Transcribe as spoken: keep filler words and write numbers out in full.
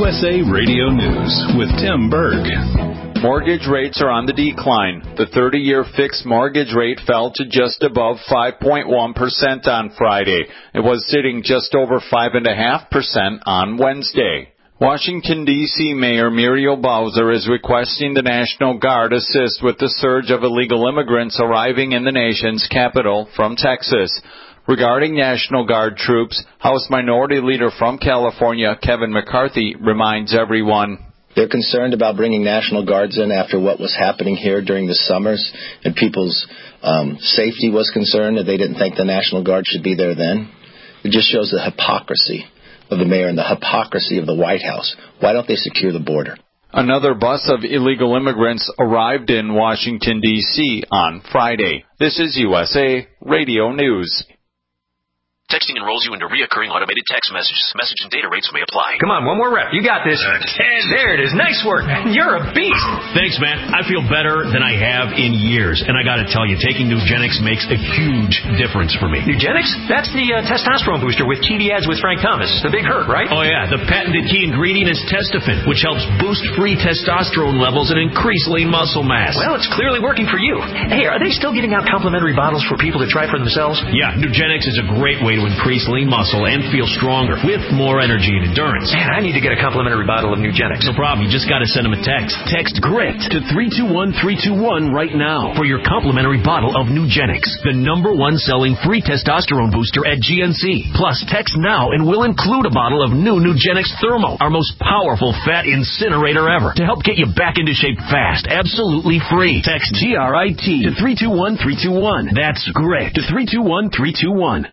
U S A Radio News with Tim Berg. Mortgage rates are on the decline. The thirty-year fixed mortgage rate fell to just above five point one percent on Friday. It was sitting just over five point five percent on Wednesday. Washington, D C Mayor Muriel Bowser is requesting the National Guard assist with the surge of illegal immigrants arriving in the nation's capital from Texas. Regarding National Guard troops, House Minority Leader from California, Kevin McCarthy, reminds everyone. They're concerned about bringing National Guards in after what was happening here during the summers, and people's um, safety was concerned, that they didn't think the National Guard should be there then. It just shows the hypocrisy of the mayor and the hypocrisy of the White House. Why don't they secure the border? Another bus of illegal immigrants arrived in Washington, D C on Friday. This is U S A Radio News. Texting enrolls you into reoccurring automated text messages. Message and data rates may apply. Come on, one more rep. You got this. ten. There it is. Nice work. You're a beast. Thanks, man. I feel better than I have in years. And I got to tell you, taking Nugenix makes a huge difference for me. Nugenix? That's the uh, testosterone booster with T V ads with Frank Thomas. The big hurt, right? Oh, yeah. The patented key ingredient is Testofen, which helps boost free testosterone levels and increase lean muscle mass. Well, it's clearly working for you. Hey, are they still giving out complimentary bottles for people to try for themselves? Yeah, Nugenix is a great way to increase lean muscle and feel stronger with more energy and endurance. Man, I need to get a complimentary bottle of Nugenix. No problem. You just got to send them a text. Text GRIT to three two one three two one right now for your complimentary bottle of Nugenix, the number one selling free testosterone booster at G N C. Plus, text now and we'll include a bottle of new Nugenix Thermo, our most powerful fat incinerator ever, to help get you back into shape fast, absolutely free. Text G R I T to three two one three two one. That's GRIT to three two one three two one.